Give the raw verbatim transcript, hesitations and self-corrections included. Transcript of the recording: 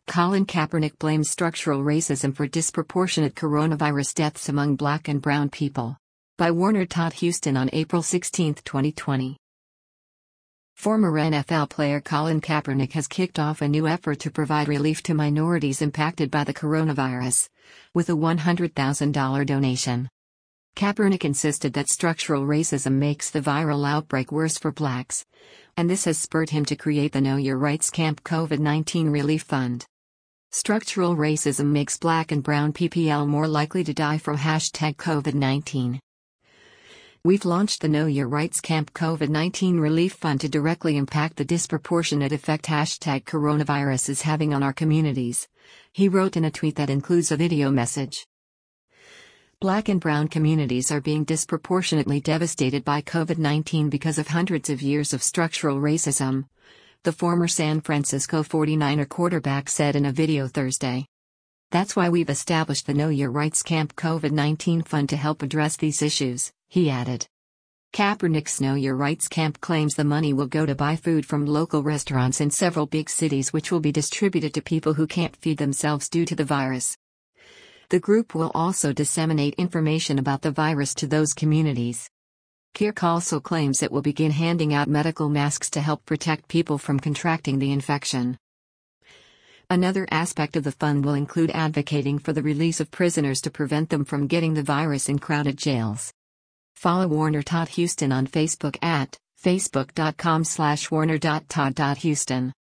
Colin Kaepernick blames structural racism for disproportionate coronavirus deaths among Black and brown people. By Warner Todd Huston on April sixteenth, twenty twenty. Former N F L player Colin Kaepernick has kicked off a new effort to provide relief to minorities impacted by the coronavirus, with a one hundred thousand dollars donation. Kaepernick insisted that structural racism makes the viral outbreak worse for Blacks, and this has spurred him to create the Know Your Rights Camp COVID nineteen Relief Fund. Structural racism makes Black and brown people more likely to die from hashtag COVID nineteen. We've launched the Know Your Rights Camp COVID nineteen Relief Fund to directly impact the disproportionate effect hashtag coronavirus is having on our communities, he wrote in a tweet that includes a video message. Black and brown communities are being disproportionately devastated by COVID nineteen because of hundreds of years of structural racism, the former San Francisco forty-niner quarterback said in a video Thursday. That's why we've established the Know Your Rights Camp COVID nineteen Fund to help address these issues, he added. Kaepernick's Know Your Rights Camp claims the money will go to buy food from local restaurants in several big cities, which will be distributed to people who can't feed themselves due to the virus. The group will also disseminate information about the virus to those communities. Kirk also claims it will begin handing out medical masks to help protect people from contracting the infection. Another aspect of the fund will include advocating for the release of prisoners to prevent them from getting the virus in crowded jails. Follow Warner Todd Huston on Facebook at facebook dot com slash warner dot todd dot huston.